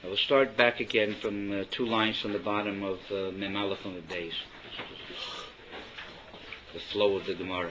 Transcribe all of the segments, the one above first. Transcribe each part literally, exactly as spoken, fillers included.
I will start back again from uh, two lines from the bottom of uh, Mem Aleph on the base. The flow of the Gemara.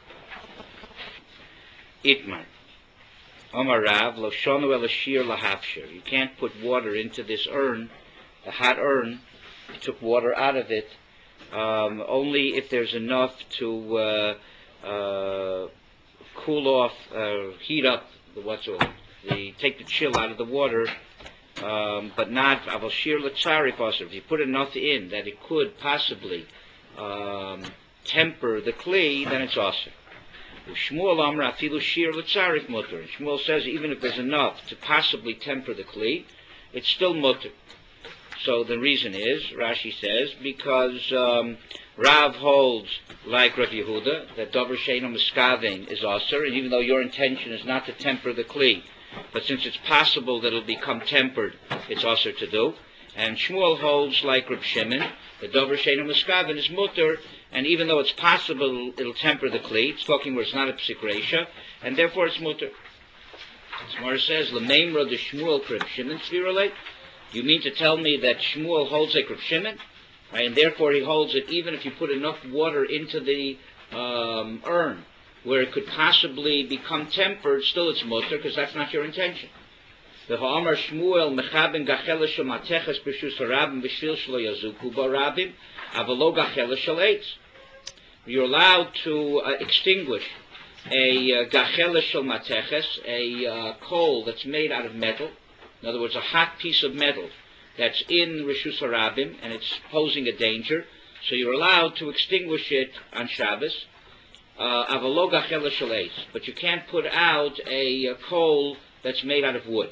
Itmar. Omar Rav, lo shonu el ashir lahafshir. You can't put water into this urn, the hot urn. You took water out of it, um, only if there's enough to uh, uh, cool off, uh, heat up the what's it, the take the chill out of the water. Um, but not aval shir l'tzari passer. If you put enough in that it could possibly um, temper the kli, then it's awesome. Shmuel amra afilu shir l'tzarif mutter. Shmuel says even if there's enough to possibly temper the kli, it's still mutter. So the reason is, Rashi says, because um, Rav holds like Rav Yehuda that davar she'eino miskaven is aser, and even though your intention is not to temper the kli, but since it's possible that it'll become tempered, it's also to do. And Shmuel holds like Reb Shimon, the davar she'eino miskaven is mutter, and even though it's possible it'll temper the kli, it's talking where it's not a psik reisha, and therefore it's mutter. Gemara says, L'meimra de Shmuel Reb Shimon tzvirale. You mean to tell me that Shmuel holds like Reb Shimon, right? And therefore he holds it even if you put enough water into the um, urn, where it could possibly become tempered, still it's mutter, because that's not your intention. The Ha'amar Shmuel mechaben gachela shel mateches b'shus harabim v'shvil shelo yazuku barabim avalo gachela shel eitz. You're allowed to uh, extinguish a uh, gachela shel mateches, a uh, coal that's made out of metal. In other words, a hot piece of metal that's in Rishus Harabim and it's posing a danger. So you're allowed to extinguish it on Shabbos. Avalo gachela shel eitz, but you can't put out a, a coal that's made out of wood.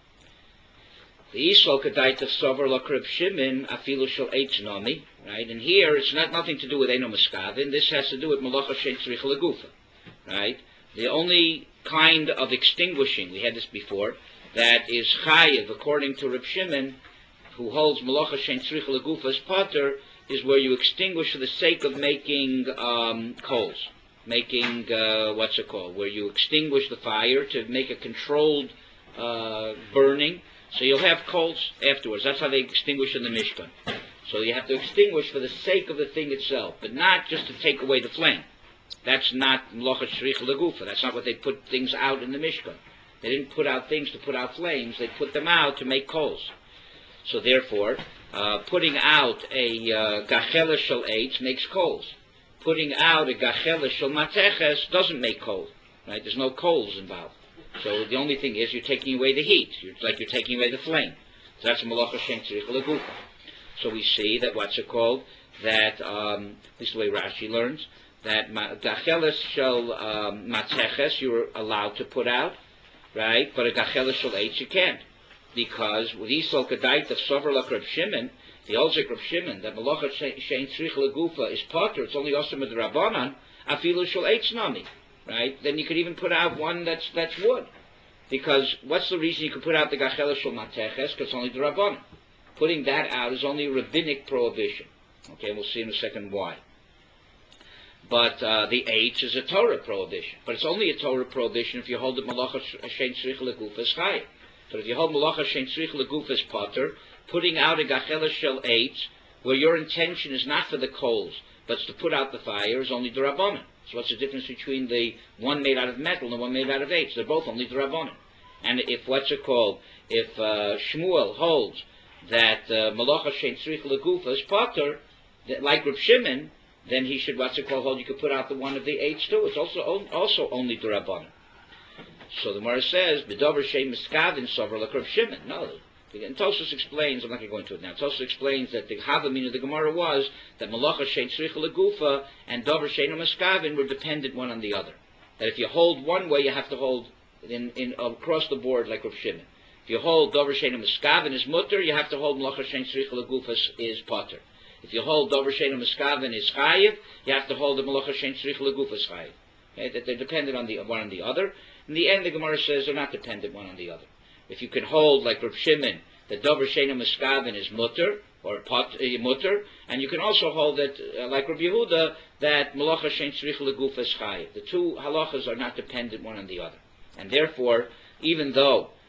The Yisrael Kedaita Sover Lakrib Shimon Afilu Shel Eitz Nomi, right? And here it's not nothing to do with Eino Miskavin. This has to do with Malacha Shein Tzrich Legufa, right? The only kind of extinguishing, we had this before, that is chayiv according to Reb Shimon, who holds Malacha Shein Tzrich Legufa as potter, is where you extinguish for the sake of making um, coals, making uh, what's it called, where you extinguish the fire to make a controlled uh, burning. So you'll have coals afterwards. That's how they extinguish in the Mishkan. So you have to extinguish for the sake of the thing itself, but not just to take away the flame. That's not Mlocha Shrich Legufa. That's not what they put things out in the Mishkan. They didn't put out things to put out flames. They put them out to make coals. So therefore, uh, putting out a uh, Gachela Shel Eitz makes coals. Putting out a Gachela Shel Mateches doesn't make coal. Right? There's no coals involved. So the only thing is you're taking away the heat. It's like you're taking away the flame. So that's a Malacha Shein Tzrich Legufa. So we see that what's it called? That, um, this is the way Rashi learns, that Gacheles Shel um, Mateches you're allowed to put out, right? But a Gacheles Shel Eitz you can't. Because with Yisrael Kedaita Sover Lakrib Shimon, the old Reb Shimon, that Malacha Shein Tzrich Legufa is potter, it's only Osam with Rabbanan, Afilu Shel Eitz Nami. Right? Then you could even put out one that's that's wood. Because what's the reason you could put out the Gachela Shel Mateches? Because it's only the Rabbanan. Putting that out is only a rabbinic prohibition. Okay, we'll see in a second why. But uh, the Eitz is a Torah prohibition. But it's only a Torah prohibition if you hold the Malacha Shein Tzrich Legufa as Chayim. But if you hold Malacha Shein Tzrich Legufa as potter, putting out a Gachela Shel Eitz, where your intention is not for the coals, but it's to put out the fire, is only the Rabbanan. So what's the difference between the one made out of metal and the one made out of eitz? They're both only the Rabbanan. And if, what's it called, if uh, Shmuel holds that uh, Malacha Shein Tzrich Legufa is potter, like Reb Shimon, then he should, what's it called, hold, you could put out the one of the eitz too. It's also also only the Rabbanan. So the Gemara says, B'dover Shein Miskavin Sover like Reb Shimon. No. And Tosfos explains, I'm not going to go into it now, Tosfos explains that the Havamina of the Gemara was that Malacha Shein Tzrich Legufa and Dover Shein Miskavin were dependent one on the other. That if you hold one way, you have to hold in, in across the board like Rav Shimon. If you hold Dover Shein Miskavin is mutter, you have to hold Malacha Shein Tzrich Legufa is potter. If you hold Dover Shein Miskavin is chayiv, you have to hold the Malacha Shein Tzrich Legufa is chayiv. Okay? That they're dependent on the one on the other. In the end, the Gemara says they're not dependent one on the other. If you can hold, like Reb Shimon, that Dover Shein Miskavin is mutter, or pot, uh, mutter, and you can also hold that, uh, like Rabbi Yehuda, that Malacha Shein Tzrich Legufa is chayiv. The two halachas are not dependent one on the other. And therefore, even though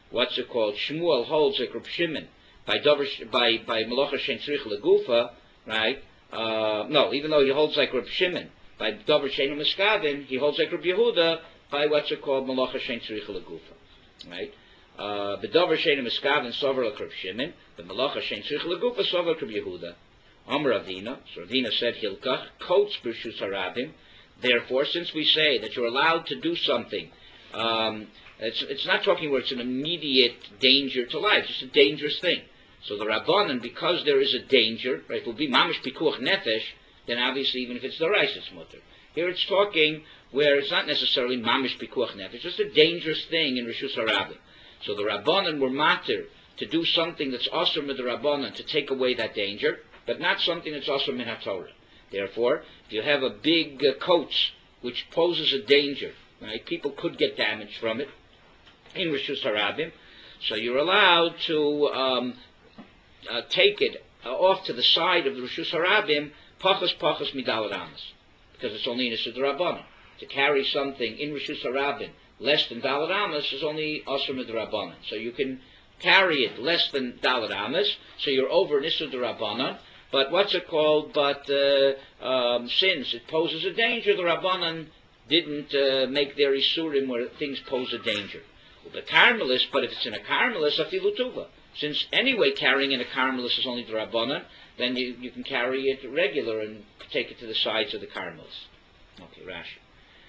what's it called? Shmuel holds like Reb Shimon by Dover, by by Malacha Shein Tzrich Legufa, right? Uh, no, even though he holds like Reb Shimon by Dover Shein Miskavin, he holds like Reb Yehuda by what's it called? Malacha Shein Tzrich Legufa, right? Uh, the Dover Shein Miskavin Sover like Reb Shimon, the Malacha Shein Tzrich Legufa Sover like Reb Yehuda. Amar Ravina, so Ravina said Hilkach coats B'Rshus Harabim. Therefore, since we say that you're allowed to do something, um, it's, it's not talking where it's an immediate danger to life, it's a dangerous thing. So the Rabbanan, because there is a danger, right, it will be mamish pikuach nefesh, then obviously even if it's the rice, it's mutter. Here it's talking where it's not necessarily mamish pikuach nefesh, it's just a dangerous thing in Rishus Harabim. So the Rabbanan were matter to do something that's awesome with the Rabbanan to take away that danger, but not something that's awesome in HaTorah. Therefore, if you have a big uh, coach which poses a danger, right, people could get damaged from it in Rishus Harabim, so you're allowed to um, uh, take it uh, off to the side of the Rishus Harabim, pachas pachas midal ramas, because it's only in Isur Rabbanan. To carry something in Rishus Harabim less than Daled Amas is only Asur Midrabanan. So you can carry it less than Daled Amas, so you're over Isur Rabbanan. But what's it called? But uh, um, since it poses a danger, the Rabbanan didn't uh, make their Isurim where things pose a danger. Well, the Carmelis, but if it's in a Carmelis, afilu tuva. Since anyway carrying in a Carmelis is only the Rabbanan, then you, you can carry it regular and take it to the sides of the Carmelis. Okay, Rashi.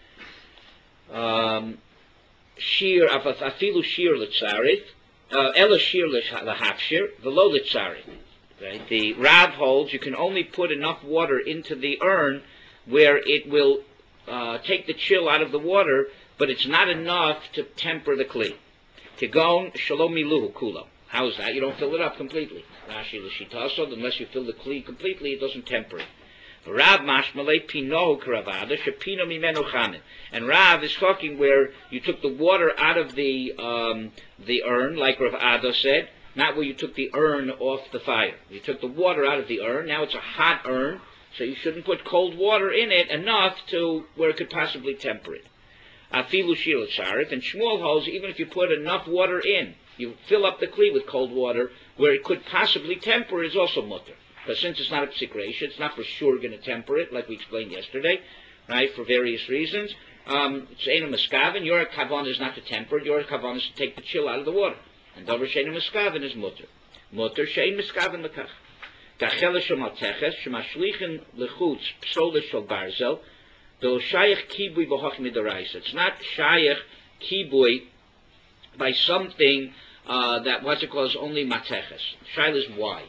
Um, Shir, afilu shir l'tzarif, ela shir l'hafshir, v'lo l'tzarif. Right? The Rav holds you can only put enough water into the urn where it will uh, take the chill out of the water, but it's not enough to temper the kli. Kigon shalom miluhu kulo. How is that? You don't fill it up completely. Rashi l'shitaso, unless you fill the kli completely, it doesn't temper it. Rav mashmalei pino kravada shepino mimenu chamin. And Rav is talking where you took the water out of the um, the urn, like Rav Ada said, not where you took the urn off the fire. You took the water out of the urn. Now it's a hot urn, so you shouldn't put cold water in it enough to where it could possibly temper it. Afilu shir l'tzarif, and Shmuel holds even if you put enough water in, you fill up the kli with cold water where it could possibly temper it is also mutter. But since it's not a psik reisha, it's not for sure going to temper it, like we explained yesterday, right, for various reasons. Um, it's Eina Miskavin, your kavan is not to temper it, your kavan is to take the chill out of the water. And Dover Shein Miskavin is mutter. Mutter Shein Miskavin lekach. Gachela shel malteches, shemashlichin lechutz psola shel barzel, do shayach kibui b'hoch midaraisa. It's not shayach kibui by something uh, that what's it called is only mateches. Shaila is why.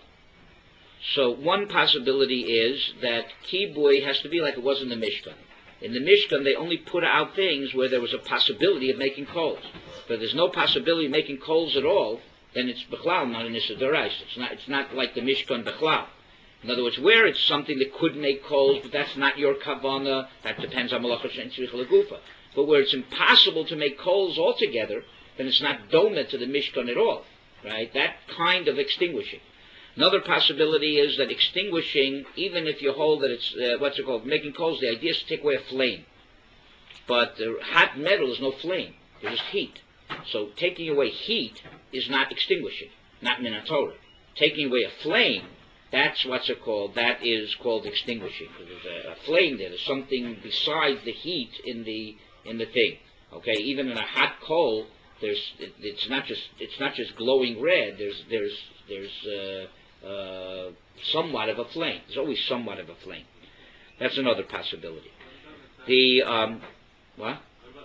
So one possibility is that kibui has to be like it was in the Mishkan. In the Mishkan, they only put out things where there was a possibility of making coals. But there's no possibility of making coals at all, then it's Bechlal, not an Issa D'Oraisa. It's not, it's not like the Mishkan Bechlal. In other words, where it's something that could make coals, but that's not your Kavana, that depends on Malacha Shein Tzrich Legufa. But where it's impossible to make coals altogether, then it's not Doma to the Mishkan at all. Right? That kind of extinguishing. Another possibility is that extinguishing, even if you hold that it's, uh, what's it called, making coals, the idea is to take away a flame. But uh, hot metal is no flame, it's just heat. So taking away heat is not extinguishing, not min haTorah. Taking away a flame, that's what's it called, that is called extinguishing. There's a, a flame there, there's something besides the heat in the in the thing. Okay, even in a hot coal, there's it, it's not just it's not just glowing red, there's there's there's uh, Uh, somewhat of a flame. There's always somewhat of a flame. That's another possibility. The um, what?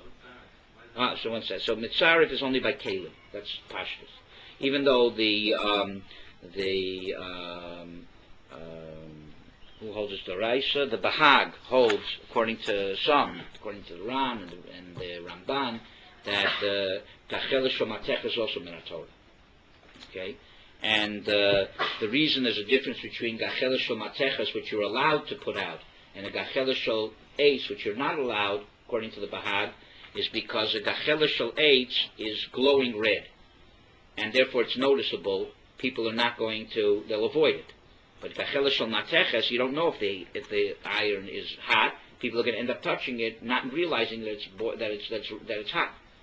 Ah, so one says so. Mitzarif is only by Kalim. That's pashtus. Even though the um, the um, um, who holds the Raisa, the Bahag holds, according to some, according to the Ram and the, and the Ramban, that Kachel Shomatech is also min haTorah. Okay. And uh, the reason there's a difference between Gachela Shel Mateches, which you're allowed to put out, and a Gachela Shel Eitz, which you're not allowed, according to the Bahag, is because a Gachela Shel Eitz is glowing red. And therefore it's noticeable. People are not going to, they'll avoid it. But Gachela Shel Mateches, you don't know if the, if the iron is hot. People are going to end up touching it, not realizing that it's, that it's, that it's, that it's hot.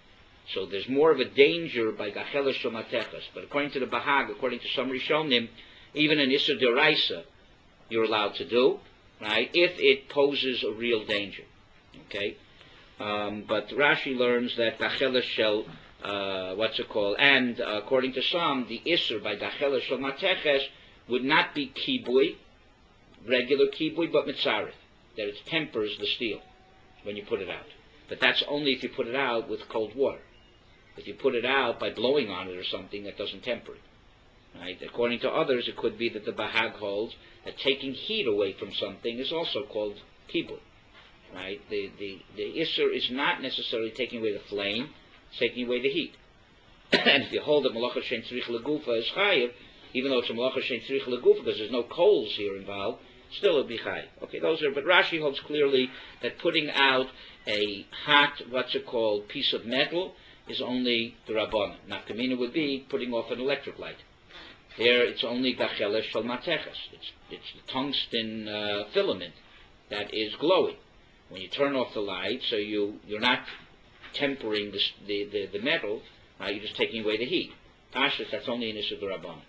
So there's more of a danger by Gachela Shomatechas. But according to the Bahag, according to some Rishonim, even an Issa Deraisa you're allowed to do, right, if it poses a real danger. Okay? Um, but Rashi learns that Gachela Shel, uh, what's it called, and uh, according to some, the Isser by Gachela Shomatechas would not be kibui, regular kibui, but mitzareth, that it tempers the steel when you put it out. But that's only if you put it out with cold water. If you put it out by blowing on it or something, that doesn't temper it. Right? According to others, it could be that the Bahag holds that taking heat away from something is also called kibui. Right? The, the, the Isser is not necessarily taking away the flame, it's taking away the heat. And if you hold that Malacha Shein Tzrich Legufa is chayiv, even though it's a Malacha Shein Tzrich Legufa because there's no coals here involved, still it would be chayiv. Okay, those are, but Rashi holds clearly that putting out a hot, what's it called, piece of metal is only the Rabbanan. Nafkamina would be putting off an electric light. There it's only Gachela Shel Matechas. It's, it's the tungsten uh, filament that is glowing. When you turn off the light, so you, you're not tempering the, the, the, the metal, right, you're just taking away the heat. Tashlis, that's only an issue of the Rabbanan.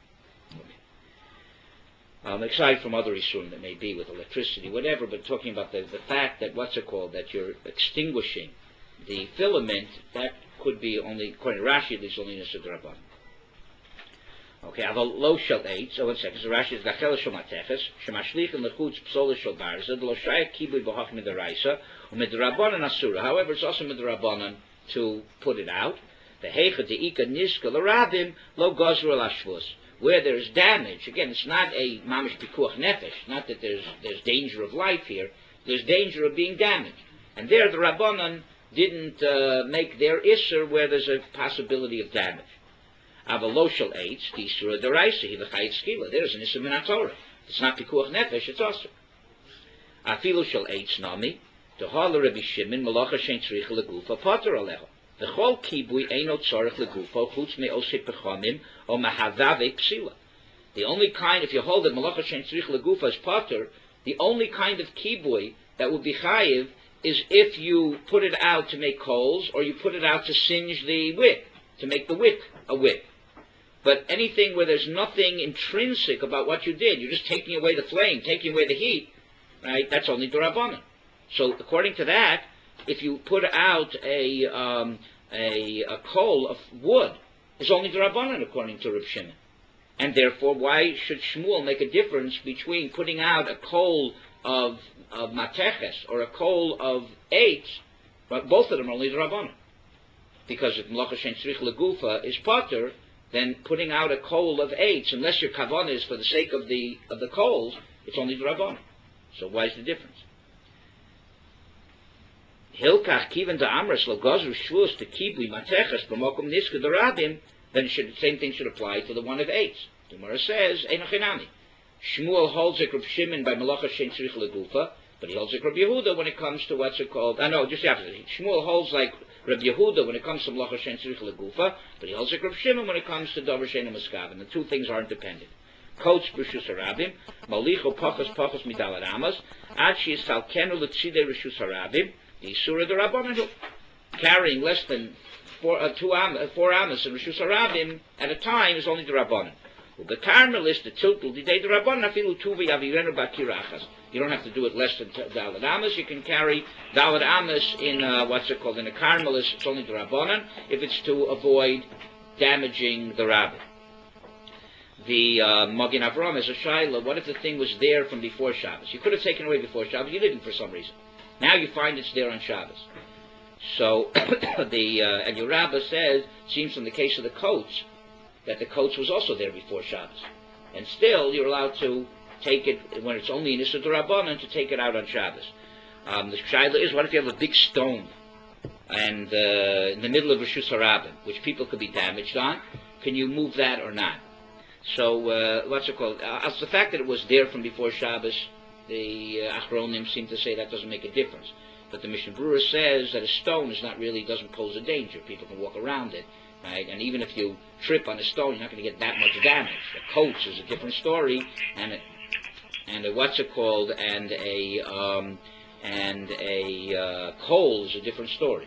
Um, aside from other issues that may be with electricity, whatever, but talking about the, the fact that, what's it called, that you're extinguishing the filament, that could be only, according to Rashi, at least only an issue of the Rabbanan. Okay, aval lo shel eight. So one second. So Rashi is gachela shel mateches shemashlich and lechutz psola shel barza lo shayek kibui b'hach midaraisa u'midrabanan asura. However, it's also midrabanan to put it out. The heicha deika niska l'rabim lo gazru al ashvus. Where there's damage, again, it's not a mamish pikuach nefesh. Not that there's there's danger of life here. There's danger of being damaged. And there, the Rabbanan didn't uh, make their isser where there's a possibility of damage. Avaloshal eitz, the Isura Deraisa, he v'chayit skila. There's an Isur min HaTorah. It's not pikuach nefesh, it's also. Afilu shal eitz nami, tohala Rabbi Shimon, malacha shein tzrich legufa, pater alecha. V'chol kibui eino tzorich legufa, chutz me'osip pechamim, o mahadave psila. The only kind, if you hold that malacha shein tzrich legufa is pater, the only kind of kibui that would be chayiv is if you put it out to make coals, or you put it out to singe the wick, to make the wick a wick. But anything where there's nothing intrinsic about what you did, you're just taking away the flame, taking away the heat, right? That's only D'Rabbanan. So according to that, if you put out a um, a, a coal of wood, it's only D'Rabbanan according to Reb Shimon. And therefore, why should Shmuel make a difference between putting out a coal of, of mateches or a coal of eitz? But both of them are only D'Rabbanan. Because if Malacha Shein Tzrich Legufa is pater, then putting out a coal of eitz, unless your kavanah is for the sake of the of the coals, it's only D'Rabbanan. So why is the difference? Hilkach kiven da amras lo gazru shvus to kibui mateches b'mokum niska d'rabim. Then should, the same thing should apply to the one of eitz. The Gemara says enochinami. Shmuel holds it Reb Shimon by Malacha Shein Tzrich Legufa, but he holds it Reb Yehuda when it comes to what's it called? I uh, know, just the opposite. Shmuel holds like Reb Yehuda when it comes to Malacha Shein Tzrich Legufa, but he holds like Reb Shimon when it comes to Davar Shein Muskav. And the two things aren't dependent. Coats Rishus Harabim, Malicho Pachos Pachos Midal Ramas, Ad Sheis Salkenu L'Tzidei Rishus Harabim, the Isura D'Rabbanan, carrying less than four, uh, two am, uh, four amas in Rishus Harabim at a time is only D'Rabbanan. The Carmel is the Tiltul Didei D'Rabbanan Afilu Tuvi Avirenu Bakirachas. You don't have to do it less than Dalad Amas. You can carry Dalad Amas in, uh, what's it called, in a Carmelis, it's only the Rabbanan, if it's to avoid damaging the Rabbi. The uh, Magen Avram is a Shaila. What if the thing was there from before Shabbos? You could have taken it away before Shabbos. You didn't for some reason. Now you find it's there on Shabbos. So, the, uh, and your Rabbah says, seems from the case of the coats, that the coats was also there before Shabbos. And still, you're allowed to take it, when it's only in Issur D'Rabbanan, to take it out on Shabbos. Um, the Shaila is, what if you have a big stone and uh, in the middle of Rishus Harabim, which people could be damaged on? Can you move that or not? So, uh, what's it called? Uh, as the fact that it was there from before Shabbos, the uh, Achronim seem to say that doesn't make a difference. But the Mishnah Berurah says that a stone is not really, doesn't pose a danger. People can walk around it. Right? And even if you trip on a stone, you're not going to get that much damage. The coats is a different story, and a, and a what's it called, and a um, and a uh, coal is a different story.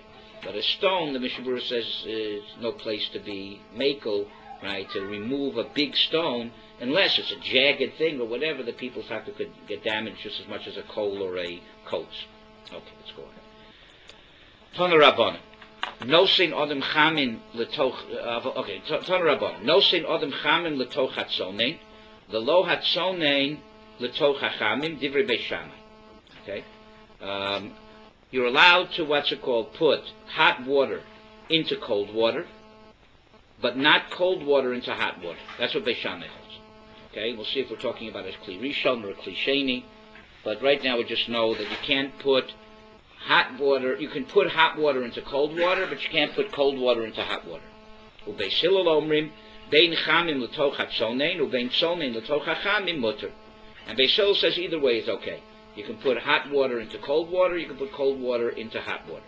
But a stone, the Mishnah Berurah says, is no place to be makel, right, to remove a big stone, unless it's a jagged thing or whatever, the people's factor could get damaged just as much as a coal or a coats. Okay, let's go ahead. Tana Rabbanan. No sin odem chamin letoch. Okay, Tana Rabbanan. No sin odem chamin letoch hatzonein. The lo hatzonein letoch hachamim divrei Beis Shammai. Okay. Um, you're allowed to, what's it called, put hot water into cold water, but not cold water into hot water. That's what Beis Shammai holds. Okay, we'll see if we're talking about a kli rishon or a kli sheni, but right now we just know that you can't put hot water. You can put hot water into cold water, but you can't put cold water into hot water. Ubeis Hillel omrim bein chamim letoch hatzonein ubein tzonein letoch hachamim mutter. And Beis Hillel says either way is okay. You can put hot water into cold water, you can put cold water into hot water.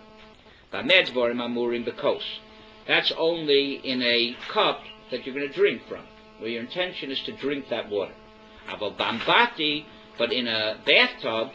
That's only in a cup that you're going to drink from, where your intention is to drink that water. But in a bathtub,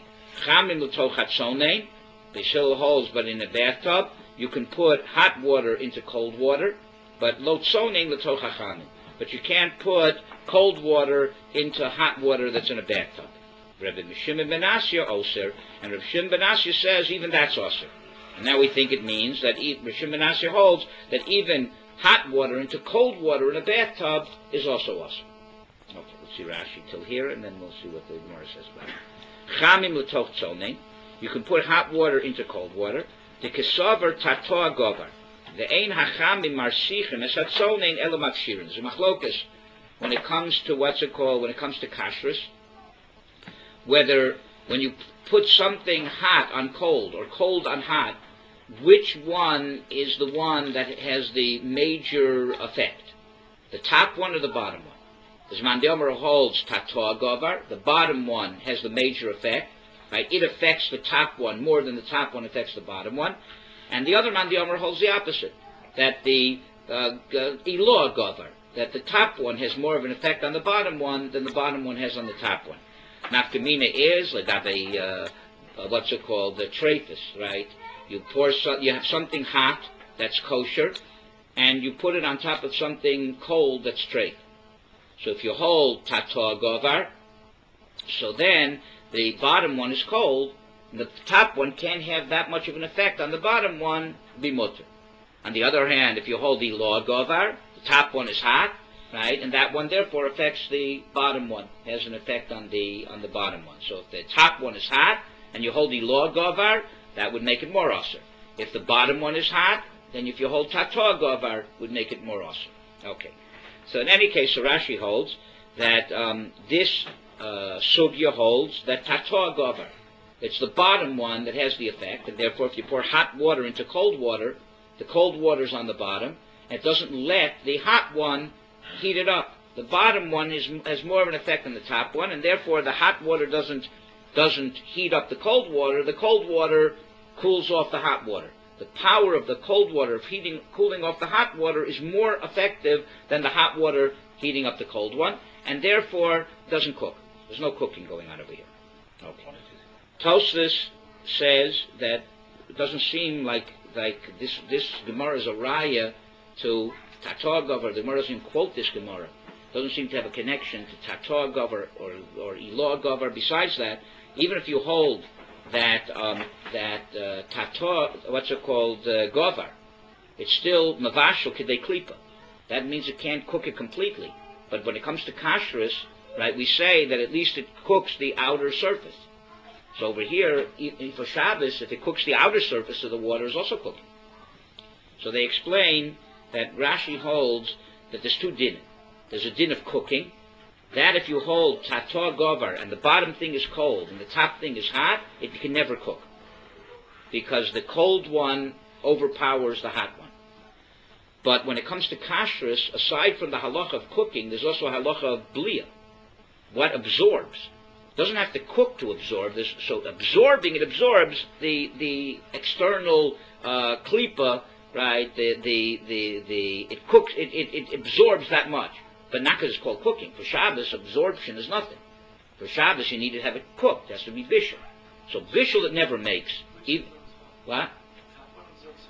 the shil holds, but in a bathtub, you can put hot water into cold water, but but you can't put cold water into hot water that's in a bathtub. Rabbi Shimon ben Asya oser, and Rabbi Shimon ben Asya says even that's oser. And now we think it means that Rabbi Shimon ben Asya holds that even hot water into cold water in a bathtub is also oser. Okay, let's see Rashi till here, and then we'll see what the Gemara says about it. Chamim l'toch tzonein, you can put hot water into cold water. The kesaver tatoa govar, the ein hachamim marsichim es hatzonein elo makshirin. There's a machlokas when it comes to what's it called, when it comes to kashrus, whether when you put something hot on cold or cold on hot, which one is the one that has the major effect, the top one or the bottom one? The Zman Diomer holds tatoa govar, the bottom one has the major effect, right? It affects the top one more than the top one affects the bottom one. And the other Man Diomer holds the opposite, that the uh, iloa govar, that the top one has more of an effect on the bottom one than the bottom one has on the top one. Nafkamina is like that a uh, uh, what's it called, the treifus, right? You pour some, you have something hot that's kosher, and you put it on top of something cold that's treif. So if you hold tatoa govar, so then the bottom one is cold, and the top one can't have that much of an effect on the bottom one, be mutter. On the other hand, if you hold the iloa govar, the top one is hot, right, and that one therefore affects the bottom one, has an effect on the on the bottom one. So if the top one is hot and you hold the iloa govar, that would make it more aser. If the bottom one is hot, then if you hold tatoa govar, would make it more aser. Okay. So in any case, Rashi holds that um, this uh, sugya holds that tatoa govar, it's the bottom one that has the effect, and therefore if you pour hot water into cold water, the cold water is on the bottom, and it doesn't let the hot one heat it up. The bottom one is, has more of an effect than the top one, and therefore the hot water doesn't doesn't heat up the cold water. The cold water cools off the hot water. The power of the cold water of heating, cooling off the hot water is more effective than the hot water heating up the cold one, and therefore doesn't cook. There's no cooking going on over here. Okay. Tosfos says that it doesn't seem like like this this Gemara is a raya to tatoa govar. The Gemara doesn't quote this Gemara. It doesn't seem to have a connection to tatoa govar or or iloa govar. Besides that, even if you hold that um, that uh, tatoa, what's it called, uh, govar, it's still mavashel kidei klipa. That means it can't cook it completely. But when it comes to kashrus, right, we say that at least it cooks the outer surface. So over here, for Shabbos, if it cooks the outer surface of the water, is also cooking. So they explain that Rashi holds that there's two din. There's a din of cooking, that if you hold tatoa govar and the bottom thing is cold and the top thing is hot, it can never cook, because the cold one overpowers the hot one. But when it comes to kashrus, aside from the halacha of cooking, there's also a halacha of blia, what absorbs. It doesn't have to cook to absorb this. So absorbing, it absorbs the the external uh, klipa, right? The the the the it cooks, it, it, it absorbs that much. But not because it's called cooking. For Shabbos, absorption is nothing. For Shabbos, you need to have it cooked. It has to be bishul. So bishul it never makes. Even, what?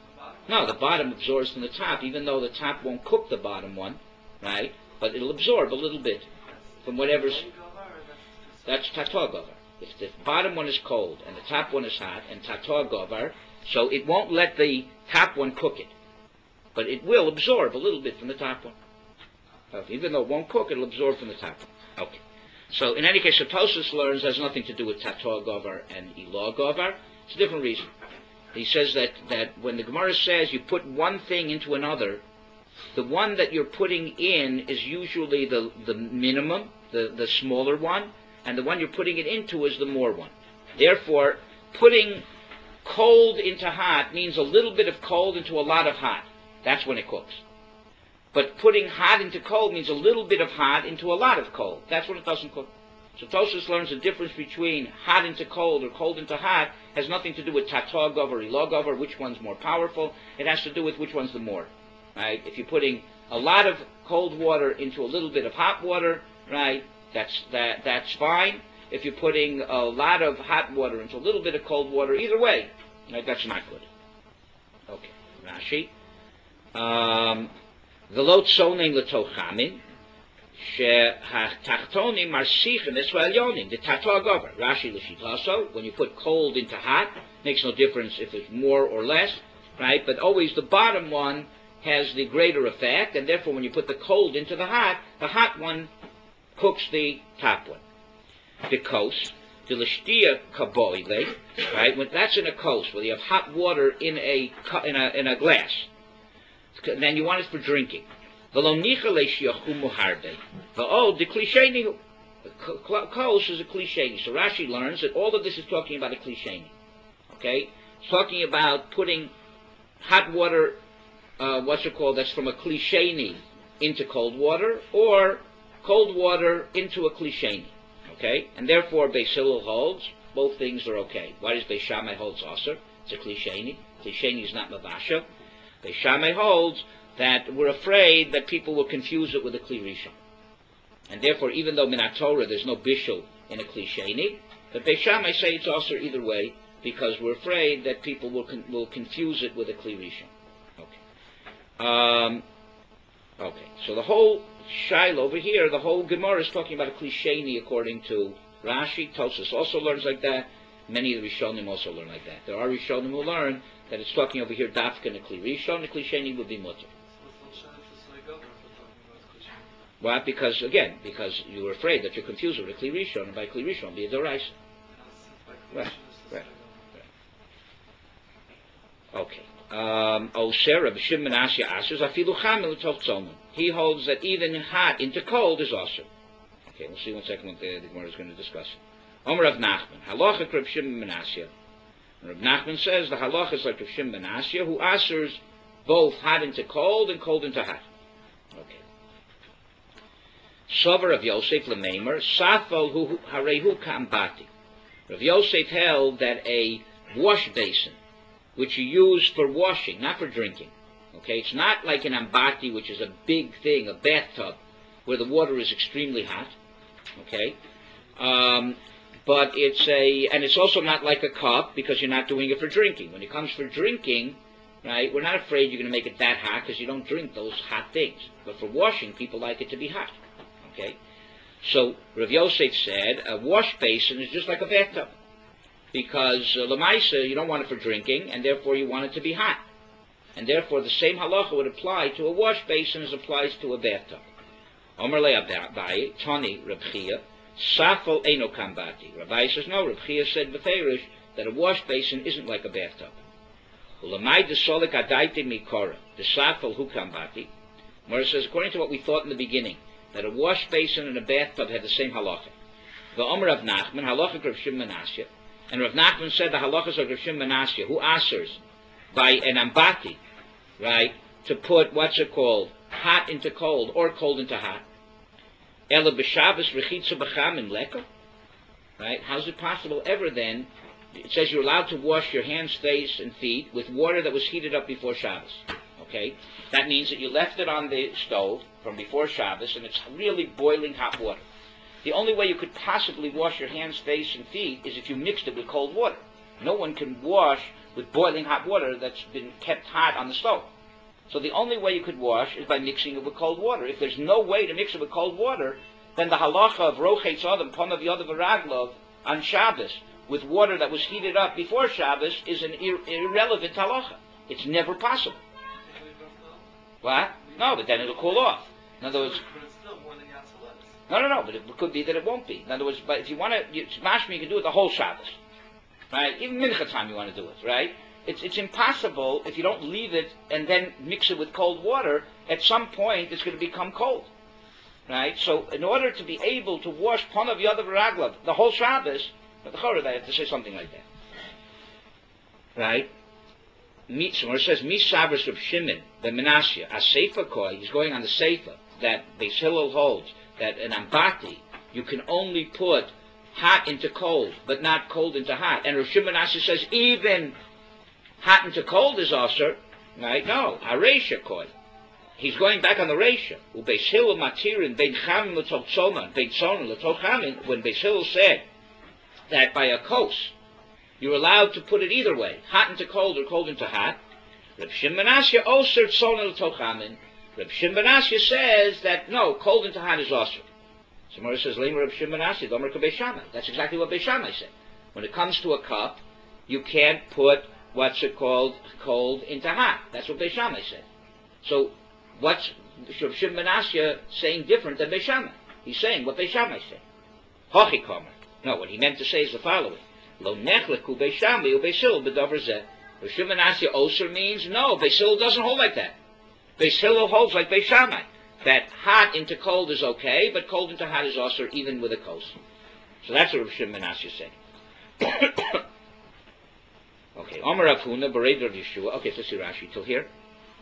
No, the bottom absorbs from the top, even though the top won't cook the bottom one, right? But it'll absorb a little bit from whatever's. That's tatah govar. If the bottom one is cold and the top one is hot, and tatah govar, so it won't let the top one cook it, but it will absorb a little bit from the top one. Okay. Even though it won't cook, it'll absorb from the top one. Okay. So in any case, Tosfos learns has nothing to do with tatah govar and ilah govar. It's a different reason. He says that, that when the Gemara says you put one thing into another, the one that you're putting in is usually the, the minimum, the, the smaller one, and the one you're putting it into is the more one. Therefore, putting cold into hot means a little bit of cold into a lot of hot. That's when it cooks. But putting hot into cold means a little bit of hot into a lot of cold. That's when it doesn't cook. So Tosfos learns the difference between hot into cold or cold into hot has nothing to do with tatah govar or ilah govar, which one's more powerful. It has to do with which one's the more. Right? If you're putting a lot of cold water into a little bit of hot water, right, that's that that's fine. If you're putting a lot of hot water into a little bit of cold water, either way, right, that's not good. Okay, Rashi. Um, V'lo tzonein l'tochamin, she'hatachtonim marsichen esva'elyonim, the tatah govar. Rashi l'shitaso, when you put cold into hot, makes no difference if it's more or less, right? But always the bottom one has the greater effect, and therefore when you put the cold into the hot, the hot one cooks the top one. The kos, the l'shtia kaboile, right? When that's in a kos, where you have hot water in a in a in a glass. Then you want it for drinking. Kos is a klisheni. So Rashi learns that all of this is talking about a klisheni. Okay? It's talking about putting hot water, uh, what's it called, that's from a klisheni into cold water, or cold water into a klisheni. Okay? And therefore Beis Hillel holds both things are okay. Why does Beis Shammai holds aser? It's a klisheni. Klisheni is not mavasha. Beis Shammai holds that we're afraid that people will confuse it with a Kli Rishon. And therefore, even though Minat Torah there's no bishul in a Kli Sheni, but Beis Shammai say it's also either way, because we're afraid that people will con- will confuse it with a Kli Rishon. Okay. Um, okay. So the whole Shail over here, the whole Gemara is talking about a Kli Sheni according to Rashi. Tosfos also learns like that. Many of the Rishonim also learn like that. There are Rishonim who learn that it's talking over here dafka and a Kli Rishon, the Kli Sheni would be mutter. Why? Because, again, because you were afraid that you're confused with a Kli Rishon, and by Kli Rishon be a Doraisa. Right, right, right. Okay. Um, Osher, Rabbi Shimon Asya Asers, Afilu Chamil Tovtzonim. He holds that even hot into cold is Osher. Okay, we'll see one second what the, the Gemara is going to discuss. Omer Rav Nachman, Halacha Rabbi Shimon Asya. Rabbi Nachman says the halacha is like Rav Shimon Asya, who asers both hot into cold and cold into hot. Okay. Sover of Yosef Lemeimer, Safal hu harehu ka'ambati. Rav Yosef held that a wash basin, which you use for washing, not for drinking. Okay, it's not like an ambati, which is a big thing, a bathtub, where the water is extremely hot. Okay. Um, But it's a, and it's also not like a cup because you're not doing it for drinking. When it comes for drinking, right, we're not afraid you're going to make it that hot because you don't drink those hot things. But for washing, people like it to be hot. Okay? So Rav Yosef said a wash basin is just like a bathtub because uh, Lamaisa, you don't want it for drinking and therefore you want it to be hot. And therefore the same halacha would apply to a wash basin as applies to a bathtub. Omer le Abaye, Tani Reb Chia, Safal Eino Kambati. Rabbi says, no, Reb Chia said b'feirish that a wash basin isn't like a bathtub. Ulamai desolik adaite mikora, the Safal hu Kambati. Mora says, according to what we thought in the beginning, that a wash basin and a bathtub had the same halacha. The Omer of Nachman, halacha Rav Shimon Asya, and Rav Nachman said the halachas of Rav Shimon Asya, who asers by an ambati, right, to put, what's it called, hot into cold, or cold into hot. Ela b'Shabbos rechitza b'chamin leka. Right? How's it possible ever then? It says you're allowed to wash your hands, face, and feet with water that was heated up before Shabbos. Okay? That means that you left it on the stove from before Shabbos, and it's really boiling hot water. The only way you could possibly wash your hands, face, and feet is if you mixed it with cold water. No one can wash with boiling hot water that's been kept hot on the stove. So the only way you could wash is by mixing it with cold water. If there's no way to mix it with cold water, then the halacha of Rochetz Adam, Ponav Yodav Raglov, on Shabbos, with water that was heated up before Shabbos, is an ir- irrelevant halacha. It's never possible. What? No, but then it'll cool off. In other words, no, no, no, but it could be that it won't be. In other words, but if you want to, you, mashma, you can do it the whole Shabbos. Right? Even mincha time you want to do it, right? It's it's impossible if you don't leave it and then mix it with cold water. At some point, it's going to become cold, right? So, in order to be able to wash Ponav Yodav Raglav the whole Shabbos, but the Chorah, I have to say something like that, right? Where it says Misavris of Shimon ben Menashe, a Seifa Koi, he's going on the Seifa that Beis Hillel holds that an ambati you can only put hot into cold, but not cold into hot. And Rav Shimon Menashe says even hot into cold is also, right? No, a Reisha Koi. He's going back on the Reisha. Ubeis Hillel matirin bein chamin l'toch tzoman, bein tzonan l'toch chamin, when Beis Hillel said that by a kos, you're allowed to put it either way, hot into cold or cold into hot. Reb Shimon Menashe oser tzonan l'toch chamin. Reb Shimon Menashe says that no, cold into hot is oser. Somebody says, Lema Reb Shimon Menashe, Domer Beis Shammai. That's exactly what Beis Shammai said. When it comes to a cup, you can't put what's it called cold into hot. That's what Beis Shammai said. So what's Reb Shimon Menashe saying different than Beis Shammai? He's saying what Beis Shammai said. Hochi Komer. No, what he meant to say is the following. Lo nechleku Beis Shammai u Beis Hillel b'davar zeh. Reb Shimon Menashe oser means no, Beis Hillel doesn't hold like that. Beis Hillel holds like Beis Shammai, that hot into cold is okay, but cold into hot is also even with a kos. So that's what Reb Shimon Menashe said. Okay, Omer Rav Huna, Bereid Rav Yeshua. Okay, so see Rashi till here.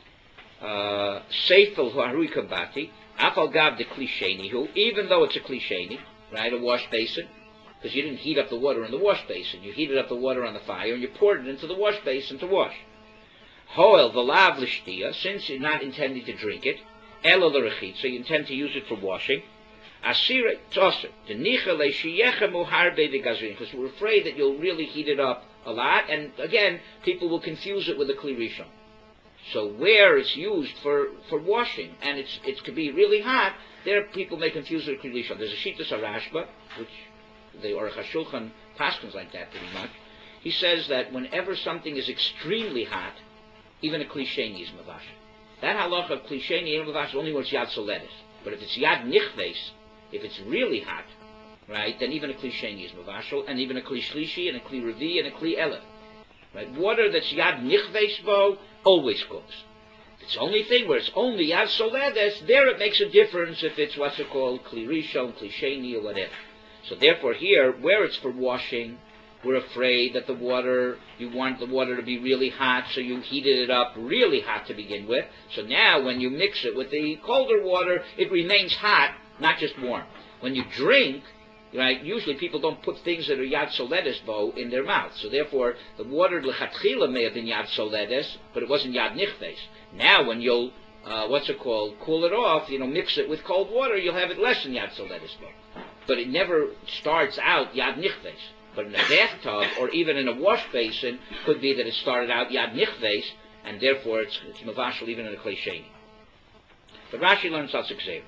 Seifel Harui Kabati, Afal Gav de Klisheni, who, even though it's a Klisheni, right, a wash basin, because you didn't heat up the water in the wash basin, you heated up the water on the fire and you poured it into the wash basin to wash. Hoel V'lav L'shtia, since you're not intending to drink it, Elo L'rechit, so you intend to use it for washing. Asira Tosser, Denicha Le'shiyechem Uharbe V'gazrin, because we're afraid that you'll really heat it up a lot, and again, people will confuse it with the Kli Rishon. So where it's used for, for washing, and it's it could be really hot, there people may confuse it with Kli Rishon. There's a Shitas HaRashba, which the Aruch HaShulchan paskins like that pretty much. He says that whenever something is extremely hot, even a klisheni is mavash. That halacha of klisheni and mavash only when it's yad soledis. But if it's yad nichves, if it's really hot, right, then even a klisheni is mavashal, and even a kli shlishi, and a kli revi, and a kli elef. Right? Water that's yad nichves bo always cooks. It's the only thing where it's only yad soledis, there it makes a difference if it's what's it called, kli rishon, kli sheni, or whatever. So therefore here, where it's for washing, we're afraid that the water, you want the water to be really hot, so you heated it up really hot to begin with. So now when you mix it with the colder water, it remains hot, not just warm. When you drink, right, usually people don't put things that are yad soledis bo in their mouth. So therefore, the water lechatchila may have been yad soledis, but it wasn't yad nichves. Now when you'll, uh, what's it called, cool it off, you know, mix it with cold water, you'll have it less than yad soledis bo. But it never starts out yad nichves. But in a bathtub, or even in a wash basin, could be that it started out yad nichves, and therefore it's, it's mavashal even in a klesheni. But Rashi learns out sixer.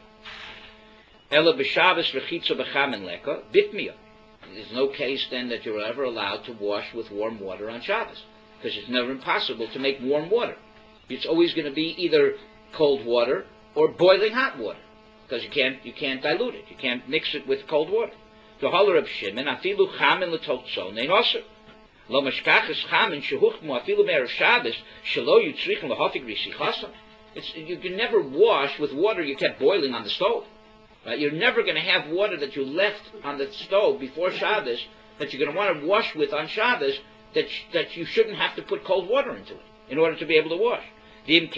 Ela b'Shabbos rechitza b'chamin leka bitmiyah. There's no case then that you're ever allowed to wash with warm water on Shabbos, because it's never impossible to make warm water. It's always going to be either cold water or boiling hot water, because you can't you can't dilute it. You can't mix it with cold water. The holler of Shimon, afilu chamin l'toch tzon, also. Lo mashkachas chamin shehuchmu afilu me'er Shabbos shelo yutzrichen lahafig risichasa. It's you can never wash with water you kept boiling on the stove. Right? You're never going to have water that you left on the stove before Shabbos that you're going to want to wash with on Shabbos that sh- that you shouldn't have to put cold water into it in order to be able to wash. We know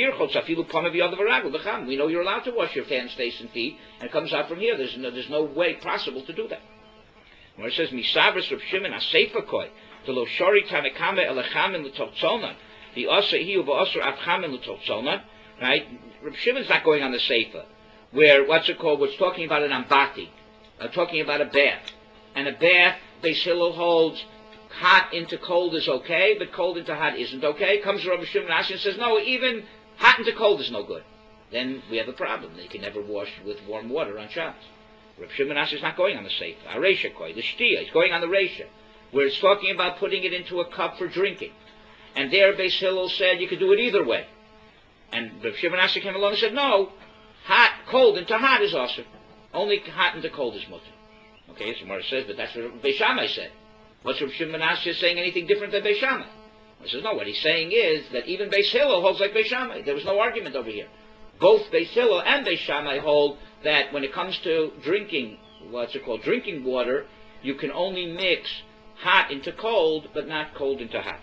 you're allowed to wash your hands, face, and feet, and it comes out from here. There's no, there's no way possible to do that. When it says, Misavris Reb Shimon Aseifa Koi, the lo shori tanekame elechamin l'tochzonan, the asa hiu ba'asar avchamin l'tochzonan, right? Reb Shimon's not going on the Seifa, where, what's it called, was talking about an ambati, uh, talking about a bath. And a bath, Beis Hillel holds, hot into cold is okay, but cold into hot isn't okay. Comes Rabbi Shimon and says, no, even hot into cold is no good. Then we have a problem. They can never wash with warm water on Shabbos. Rabbi Shimon is not going on the Sefer. Aresha koi, the Shtia. He's going on the Resha, where it's talking about putting it into a cup for drinking. And there Beis Hillel said you could do it either way. And Rabbi Shimon came along and said, no, hot, cold into hot is awesome. Only hot into cold is mutter. Okay, so Mara says, but that's what Beis Shammai said. What's Rabbi Shimon saying anything different than Beis Shammai? He says, no, what he's saying is that even Beis Hillel holds like Beis Shammai. There was no argument over here. Both Beis Hillel and Beis Shammai hold that when it comes to drinking, what's it called, drinking water, you can only mix hot into cold, but not cold into hot.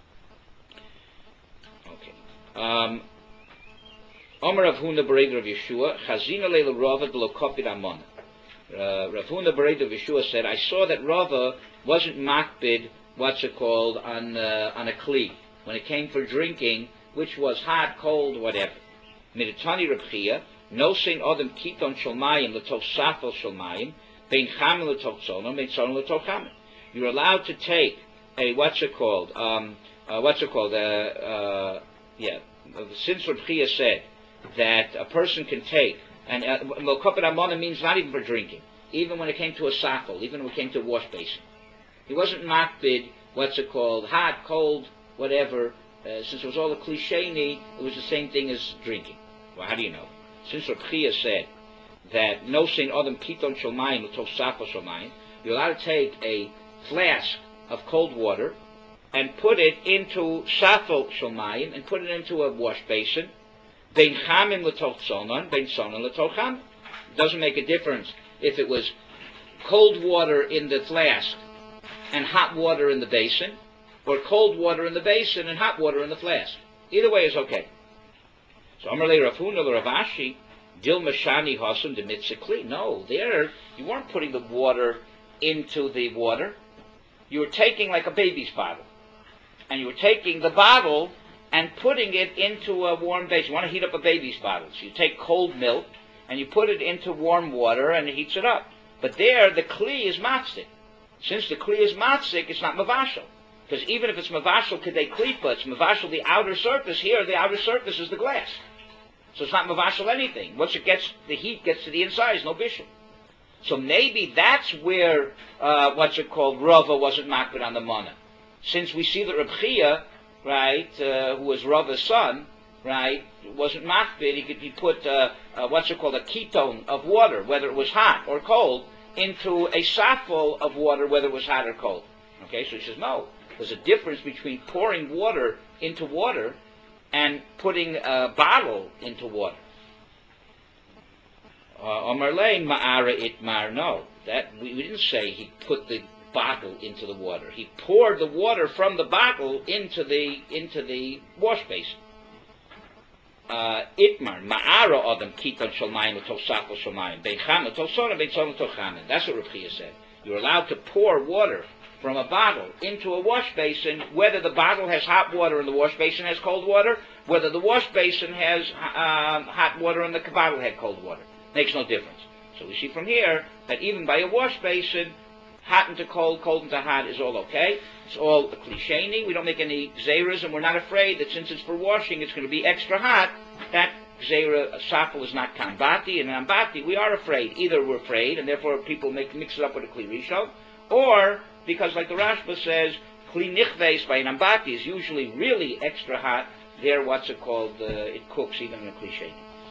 Okay. Um, Omer Rav Huna Bered of Yeshua, Chazina Leila Rava D'lo Kopid Amon. Rav Huna Bered of Yeshua said, I saw that Rava wasn't makbid, what's it called, on uh, on a kli when it came for drinking, which was hot, cold, whatever. Miditani Reb Chia, no sein Adam Kiton Shalmayim L'toch Safel Shalmayim, Bein Cham L'toch Zono, Bein Zono L'toch Cham. You're allowed to take a what's it called, um, uh, what's it called, uh, uh, yeah. Since Reb Chia said that a person can take, and L'kopet uh, Amona means not even for drinking, even when it came to a safel, even when it came to a wash basin. He wasn't makbid, what's it called, hot, cold, whatever. Uh, since it was all a klisheni, it was the same thing as drinking. Well, how do you know? Since Reb Chia said that no sein adam kiton shalmayim l'toch safel shalmayim, you're allowed to take a flask of cold water and put it into safel shalmayim and put it into a wash basin. Bein chamim l'toch zonon, bein zonon l'toch cham. It doesn't make a difference if it was cold water in the flask and hot water in the basin, or cold water in the basin and hot water in the flask. Either way is okay. So Amarle Rav Huna Rav Ashi, Dil Mashani Hasam de Mitzikli. No, there you weren't putting the water into the water. You were taking like a baby's bottle, and you were taking the bottle and putting it into a warm basin. You want to heat up a baby's bottle, so you take cold milk and you put it into warm water and it heats it up. But there the kli is matzik. Since the kli is matzik, it's not mavashal. Because even if it's mavashal kedei klipa, it's mavashal the outer surface. Here, the outer surface is the glass. So it's not mavashal anything. Once it gets, the heat gets to the inside, it's no bishul. So maybe that's where, uh, what's it called, Rava wasn't makbid on the mana. Since we see that Reb Chia, right, uh, who was Rava's son, right, wasn't makbid, he could he put, uh, uh, what's it called, a ketone of water, whether it was hot or cold, into a safel of water, whether it was hot or cold. Okay, so he says, no. There's a difference between pouring water into water and putting a bottle into water. Omar Lein Ma'ara Itmar, no. That, we, we didn't say he put the bottle into the water. He poured the water from the bottle into the into the wash basin. Uh, Itmar, Ma'ara Adam Kitan Shalmayim Tosafel Shalmayim, Bein Chama Tosona, Bein Sona Tochamen. That's what Reb Chia said. You're allowed to pour water from a bottle into a wash basin, whether the bottle has hot water and the wash basin has cold water, whether the wash basin has um, hot water and the bottle had cold water. Makes no difference. So we see from here that even by a wash basin, hot into cold, cold into hot is all okay. It's all a klisheni. We don't make any gzeras, and we're not afraid that since it's for washing, it's going to be extra hot. That gzera, safel is not kambati, and ambati, we are afraid. Either we're afraid, and therefore people make mix it up with a kli rishon, or because, like the Rashba says, kli nichveis by an ambati is usually really extra hot. There, what's it called? Uh, it cooks even in a klisheni.